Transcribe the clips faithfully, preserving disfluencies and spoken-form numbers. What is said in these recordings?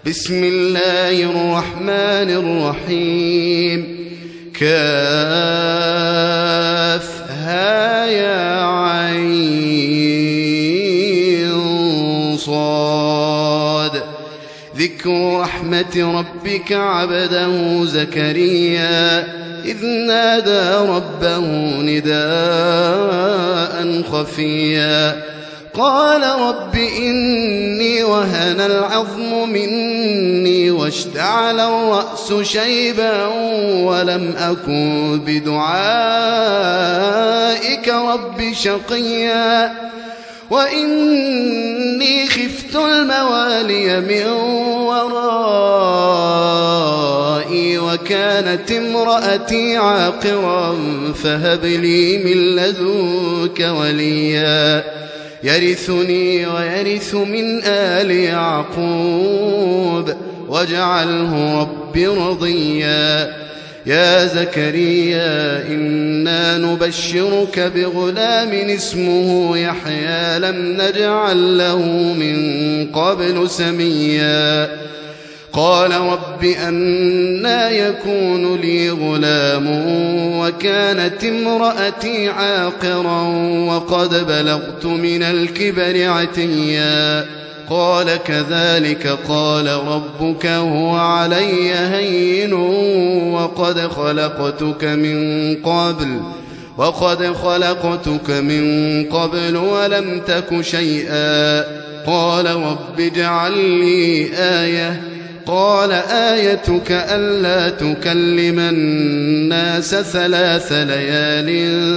بسم الله الرحمن الرحيم كافها يا عين صاد ذكر رحمة ربك عبده زكريا إذ نادى ربه نداء خفيا قال رب إني وهن العظم مني واشتعل الرأس شيبا ولم أكن بدعائك رب شقيا وإني خفت الموالي من ورائي وكانت امرأتي عاقرا فهب لي من لدنك وليا يرثني ويرث من آل يعقوب واجعله رب رضيا يا زكريا إنا نبشرك بغلام اسمه يحيى لم نجعل له من قبل سميا قال رب أنى يكون لي غلام وكانت امرأتي عاقرا وقد بلغت من الكبر عتيا قال كذلك قال ربك هو علي هين وقد خلقتك من قبل وقد خلقتك من قبل ولم تك شيئا قال رب اجعل لي آية قال آيتك ألا تكلم الناس ثلاث ليال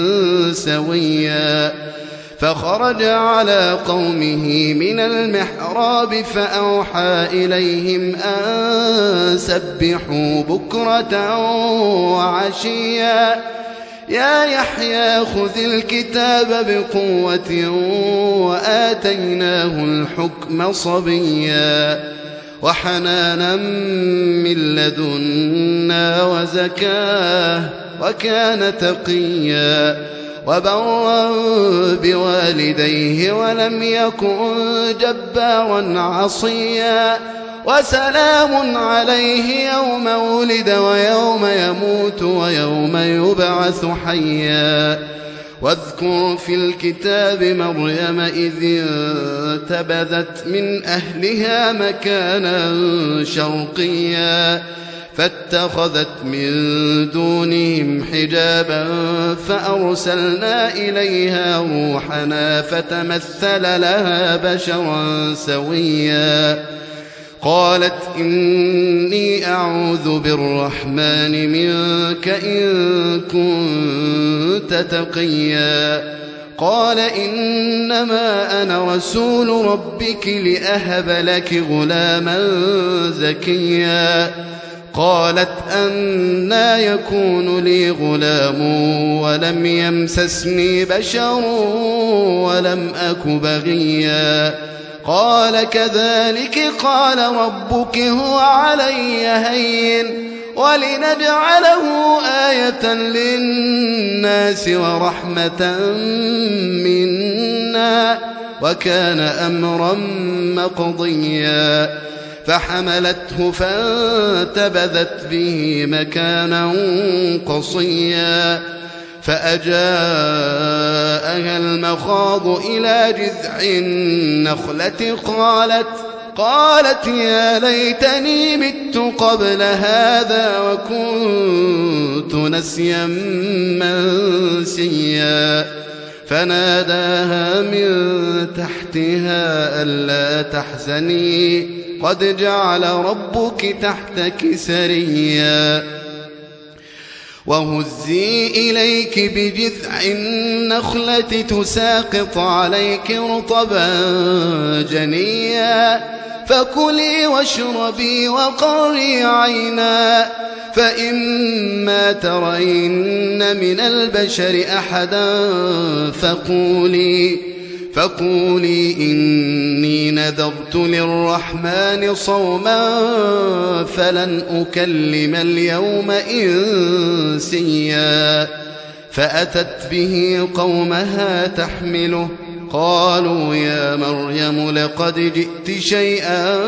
سويا فخرج على قومه من المحراب فأوحى إليهم أن سبحوا بكرة وعشيا يا يحيى خذ الكتاب بقوة وآتيناه الحكم صبيا وحنانا من لدنا وزكاه وكان تقيا وبرا بوالديه ولم يكن جبارا عصيا وسلام عليه يوم ولد ويوم يموت ويوم يبعث حيا واذكر في الكتاب مريم إذ انتبذت من أهلها مكانا شرقيا فاتخذت من دونهم حجابا فأرسلنا إليها روحنا فتمثل لها بشرا سويا قالت إني أعوذ بالرحمن منك إن كنت تقيا قال إنما أنا رسول ربك لأهب لك غلاما زكيا قالت أنى يكون لي غلام ولم يمسسني بشر ولم أك بغيا قال كذلك قال ربك هو علي هين ولنجعله آية للناس ورحمة منا وكان أمرا مقضيا فحملته فانتبذت به مكانا قصيا فأجاءها المخاض إلى جذع النخلة قالت قالت يا ليتني مت قبل هذا وكنت نسيا منسيا فناداها من تحتها ألا تحزني قد جعل ربك تحتك سريا وهزي إليك بجذع النخلة تساقط عليك رطبا جنيا فكلي واشربي وقري عينا فإما ترين من البشر أحدا فقولي فقولي إني نذرت للرحمن صوما فلن أكلم اليوم إنسيا فأتت به قومها تحمله قالوا يا مريم لقد جئت شيئا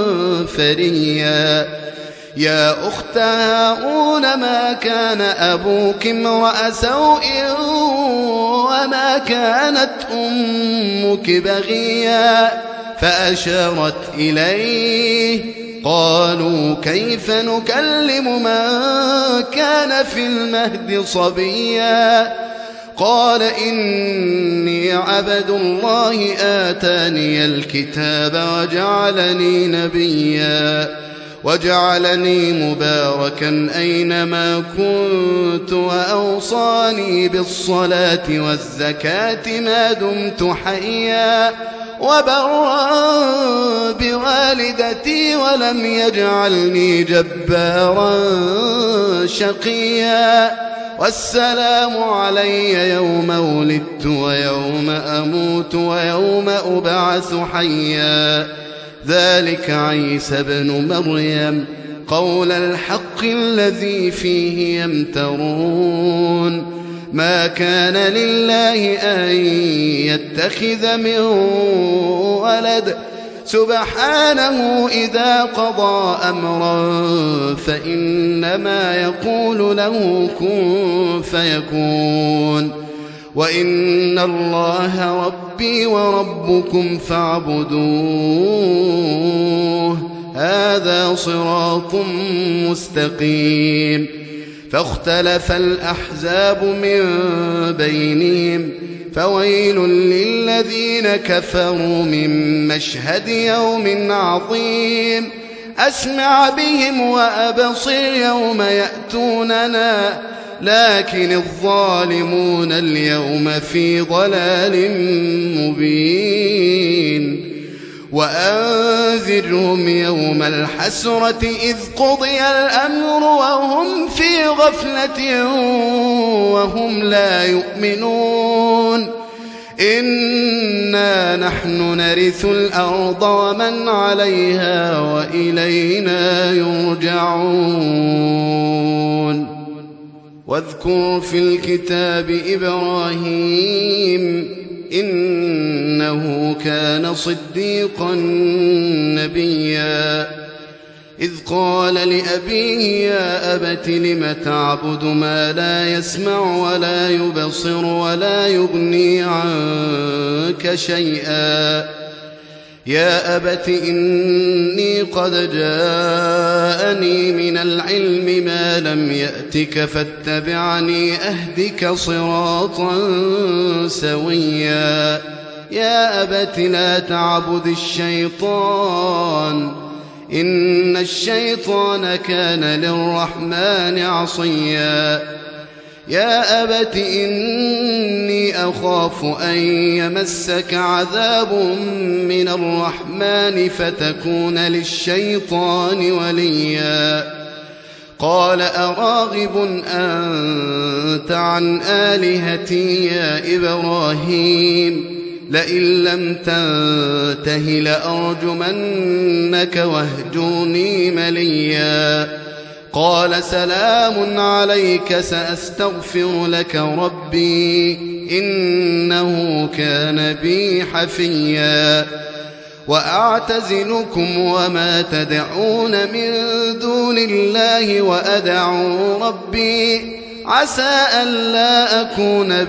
فريا يا أخت هارون ما كان أبوك امرأ سوء وما كانت أمك بغيا فأشارت إليه قالوا كيف نكلم من كان في المهد صبيا قال إني عبد الله آتاني الكتاب وجعلني نبيا وجعلني مباركا أينما كنت وأوصاني بالصلاة والزكاة ما دمت حيا وبرا بوالدتي ولم يجعلني جبارا شقيا والسلام علي يوم ولدت ويوم أموت ويوم أبعث حيا ذلك عيسى بن مريم قول الحق الذي فيه يمترون ما كان لله أن يتخذ من ولد سبحانه إذا قضى أمرا فإنما يقول له كن فيكون وإن الله ربي وربكم فاعبدوه هذا صراط مستقيم فاختلف الأحزاب من بينهم فويل للذين كفروا من مشهد يوم عظيم أسمع بهم وأبصر يوم يأتوننا لكن الظالمون اليوم في ضلال مبين وأنذرهم يوم الحسرة إذ قضي الأمر وهم في غفلة وهم لا يؤمنون إنا نحن نرث الأرض ومن عليها وإلينا يرجعون واذكر في الكتاب إبراهيم إنه كان صديقا نبيا إذ قال لأبيه يا أبت لم تعبد ما لا يسمع ولا يبصر ولا يغني عنك شيئا يا أبت إني قد جاءني من العلم ما لم يأتك فاتبعني أهدك صراطا سويا يا أبت لا تعبد الشيطان إن الشيطان كان للرحمن عصيا يا أبت إني أخاف أن يمسك عذاب من الرحمن فتكون للشيطان وليا قال أراغب أنت عن آلهتي يا إبراهيم لئن لم تنته لأرجمنك واهجرني مليا قال سلام عليك سأستغفر لك ربي إنه كان بي حفيا وأعتزلكم وما تدعون من دون الله وأدعو ربي عسى ألا أكون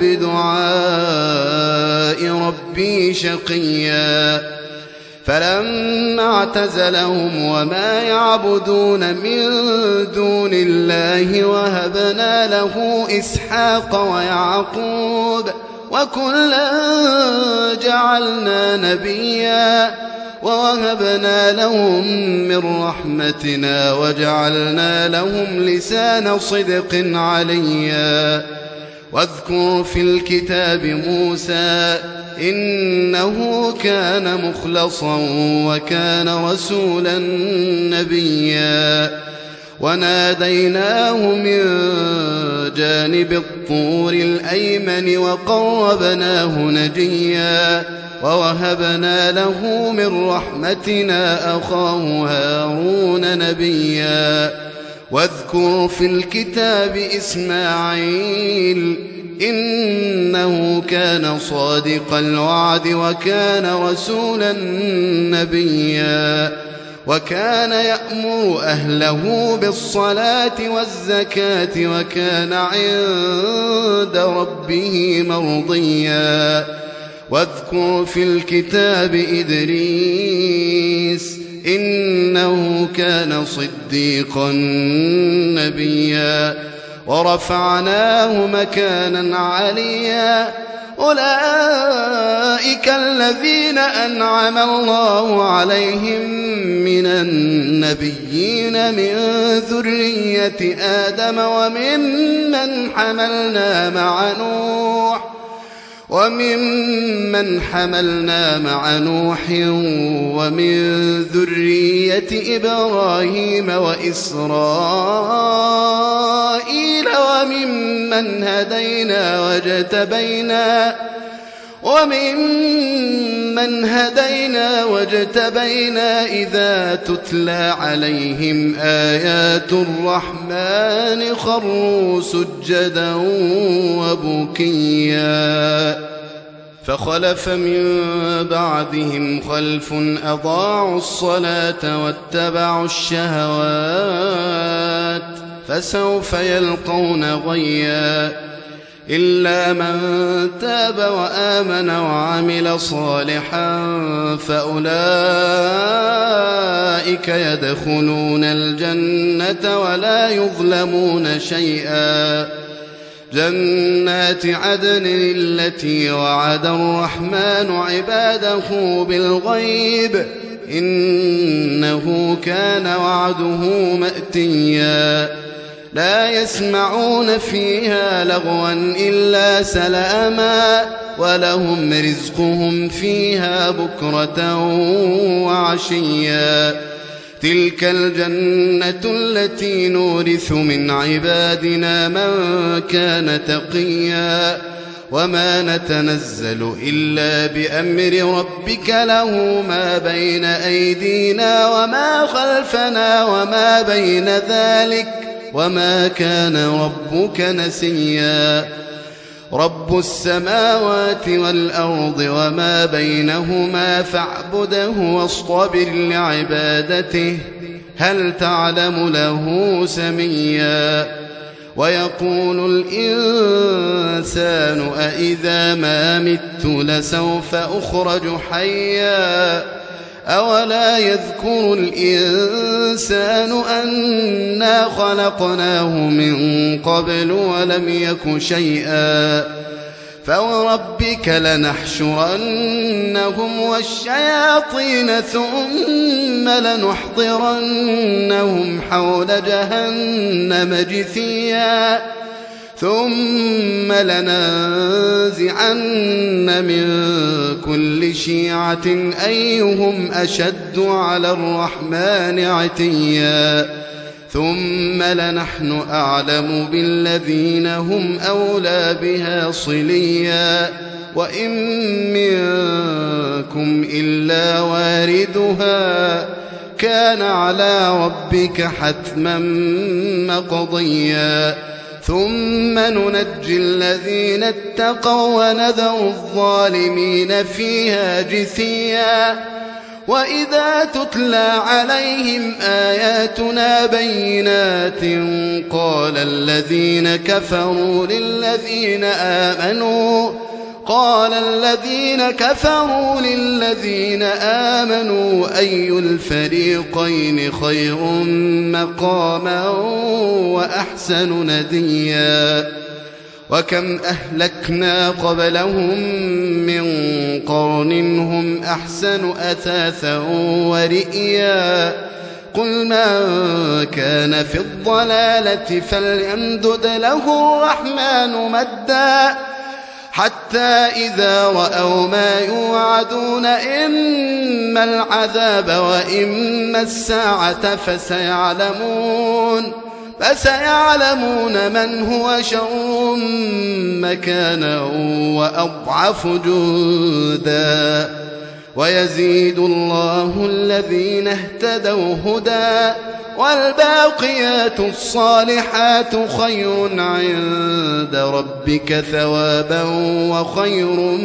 بدعاء ربي شقيا فلما اعتزلهم وما يعبدون من دون الله وهبنا له إسحاق ويعقوب وكلا جعلنا نبيا ووهبنا لهم من رحمتنا وجعلنا لهم لسان صدق عليا واذكر في الكتاب موسى إنه كان مخلصا وكان رسولا نبيا وناديناه من جانب الطور الأيمن وقربناه نجيا ووهبنا له من رحمتنا أخاه هارون نبيا واذكر في الكتاب إسماعيل إنه كان صادق الوعد وكان رسولا نبيا وكان يأمر أهله بالصلاة والزكاة وكان عند ربه مرضيا واذكر في الكتاب إدريس إنه كان صديقا نبيا ورفعناه مكانا عليا أولئك الذين أنعم الله عليهم من النبيين من ذرية آدم وممن حملنا مع نوح وممن حملنا مع نوح ومن ذرية إبراهيم وإسرائيل وممن هدينا واجتبينا وممن هدينا واجتبينا إذا تتلى عليهم آيات الرحمن خروا سجدا وبكيا فخلف من بعدهم خلف أضاعوا الصلاة واتبعوا الشهوات فسوف يلقون غيا إلا من تاب وآمن وعمل صالحا فأولئك يدخلون الجنة ولا يظلمون شيئا جنات عدن التي وعد الرحمن عباده بالغيب إنه كان وعده مأتيا لا يسمعون فيها لغوا إلا سلاما ولهم رزقهم فيها بكرة وعشيا تلك الجنة التي نورث من عبادنا من كان تقيا وما نتنزل إلا بأمر ربك له ما بين أيدينا وما خلفنا وما بين ذلك وما كان ربك نسيا رب السماوات والأرض وما بينهما فاعبده واصطبر لعبادته هل تعلم له سميا ويقول الإنسان أإذا ما مت لسوف أخرج حيا أولا يذكر الإنسان أنا خلقناه من قبل ولم يك شيئا فوربك لنحشرنهم والشياطين ثم لنحضرنهم حول جهنم جثيا ثم لننزعن من كل شيعة أيهم أشد على الرحمن عتيا ثم لنحن أعلم بالذين هم أولى بها صليا وإن منكم إلا واردها كان على ربك حتما مقضيا ثم ننجي الذين اتقوا ونذر الظالمين فيها جثيا وإذا تتلى عليهم آياتنا بينات قال الذين كفروا للذين آمنوا قال الذين كفروا للذين آمنوا أي الفريقين خير مقاما وأحسن نديا وكم أهلكنا قبلهم من قرن هم أحسن أثاثا ورئيا قل من كان في الضلالة فليمدد له الرحمن مدا حتى إذا رأوا ما يوعدون إما العذاب وإما الساعة فسيعلمون فسيعلمون من هو شر مكانا وأضعف جندا ويزيد الله الذين اهتدوا هدى والباقيات الصالحات خير عند ربك ثوابا وخير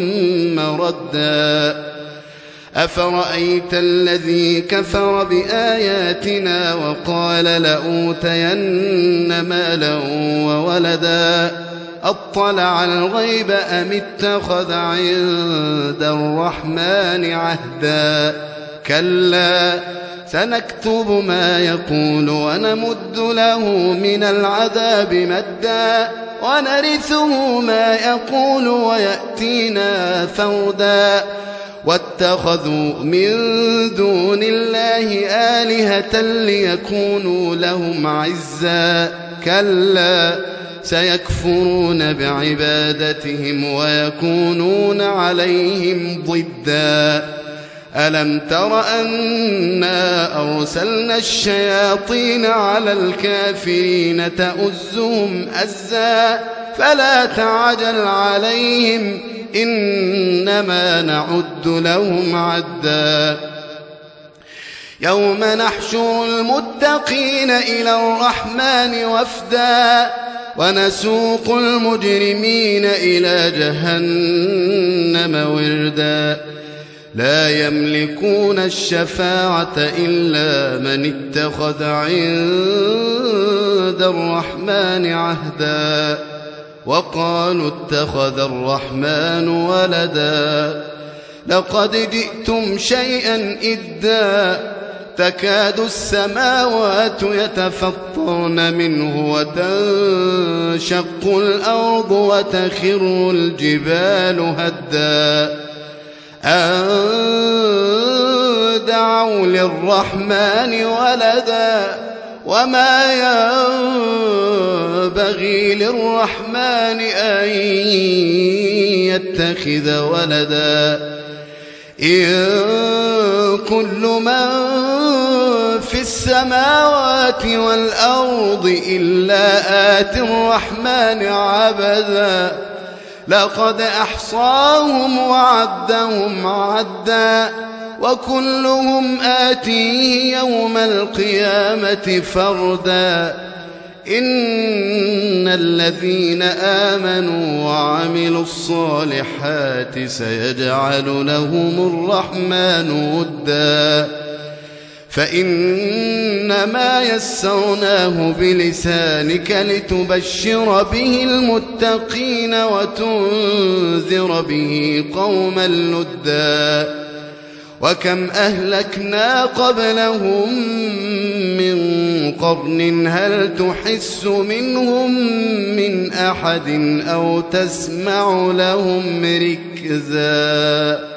مردا أفرأيت الذي كفر بآياتنا وقال لأوتين مالا وولدا أطلع الغيب أم اتخذ عند الرحمن عهدا كلا سنكتب ما يقول ونمد له من العذاب مدا ونرثه ما يقول ويأتينا فردا واتخذوا من دون الله آلهة ليكونوا لهم عزا كلا سيكفرون بعبادتهم ويكونون عليهم ضدا ألم تر أنا أرسلنا الشياطين على الكافرين تؤزهم أزا فلا تعجل عليهم إنما نعد لهم عدا يوم نحشر المتقين إلى الرحمن وفدا ونسوق المجرمين إلى جهنم وردا لا يملكون الشفاعة إلا من اتخذ عند الرحمن عهدا وقالوا اتخذ الرحمن ولدا لقد جئتم شيئا إدا تكاد السماوات يتفطرن منه وتنشق الأرض وتخر الجبال هدا أن دعوا للرحمن ولدا وما ينبغي للرحمن أن يتخذ ولدا إن كل من في السماوات والأرض إلا آتي الرحمن عبدا لقد أحصاهم وعدهم عدا وكلهم آتيه يوم القيامة فردا إن الذين آمنوا وعملوا الصالحات سيجعل لهم الرحمن ودا فإنما يسرناه بلسانك لتبشر به المتقين وتنذر به قوما لدا وكم أهلكنا قبلهم من قرن هل تحس منهم من أحد أو تسمع لهم ركزا